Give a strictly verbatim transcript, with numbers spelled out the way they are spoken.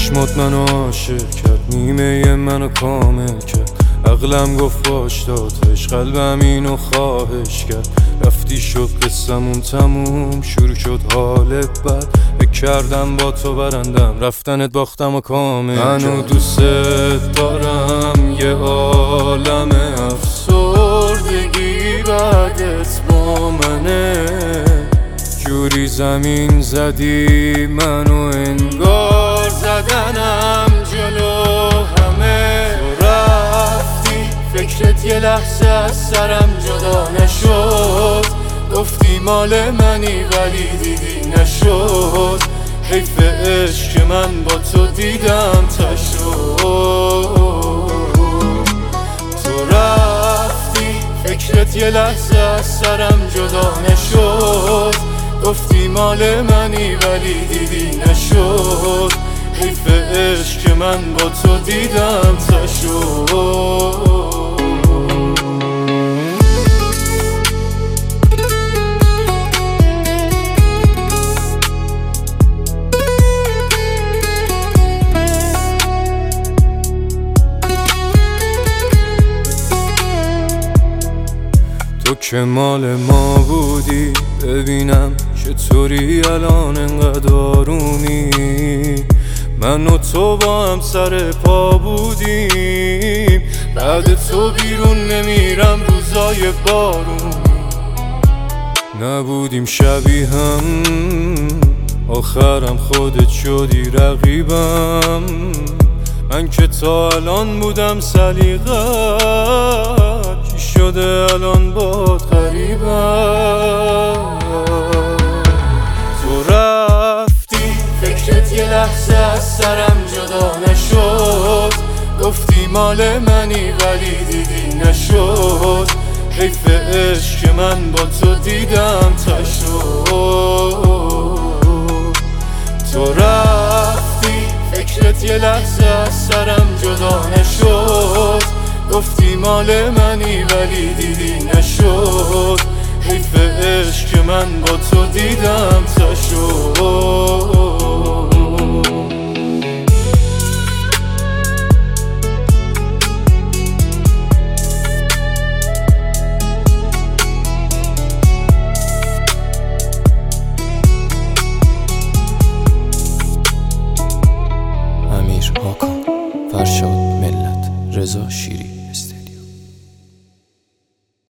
چشمات منو عاشق کرد، نیمه منو کامل کرد. عقلم گفت باش دادش، قلبم اینو خواهش کرد. رفتی شد قصمون تموم، شروع شد حالت بد. فکر کردم با تو برندم، رفتنت باختم و کامل. منو دوست دارم، یه عالم افسردگی بعدت با منه. جوری زمین زدی منو انگار زدنم جلو همه. تو رفتی فکرت یه لحظه از سرم جدا نشد. گفتی مال منی ولی دیدی نشد. حیف عشق من با تو دیدم تشد. تو رفتی فکرت یه لحظه از سرم جدا نشد. گفتی مال منی ولی دیدی نشد. حیف عشق من با تو دیدم تشد. تو که مال ما بودی، ببینم چطوری الان انقدر آرومی. من و تو با هم سر پا بودیم، بعد تو بیرون نمیرم روزای بارونی. نبودیم شبیه هم، آخرم خودت شدی رقیبم. من که تا الان بودم سلیقت، چی شده الان باد غریبم. تو رفتی فکرت یه لحظه از سرم جدا نشد. گفتی مال منی ولی دیدی نشد. حیف عشق من با تو دیدم تشد. تو رفتی فکرت یه لحظه از سرم جدا نشد. گفتی مال منی ولی دیدی نشد. حیف عشق من با تو دیدم تشد. امیر هاکان، فرشاد ملت، رضا شیری.